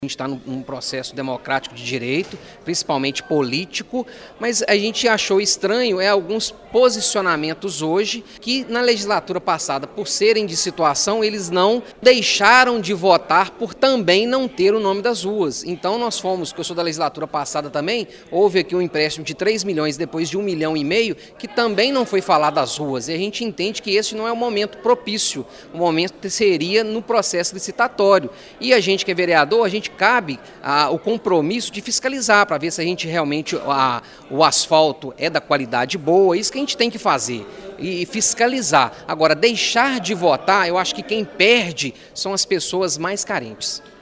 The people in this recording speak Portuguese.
A gente está num processo democrático de direito, principalmente político, mas a gente achou estranho alguns posicionamentos hoje que na legislatura passada, por serem de situação, eles não deixaram de votar por também não ter o nome das ruas. Então nós fomos, que eu sou da legislatura passada também, houve aqui um empréstimo de 3 milhões depois de 1,5 milhão, que também não foi falar das ruas. E a gente entende que esse não é o momento propício, o momento seria no processo licitatório. E a gente que é vereador, a gente cabe o compromisso de fiscalizar para ver se a gente realmente o asfalto é da qualidade boa, isso que a gente tem que fazer e fiscalizar. Agora, deixar de votar, eu acho que quem perde são as pessoas mais carentes.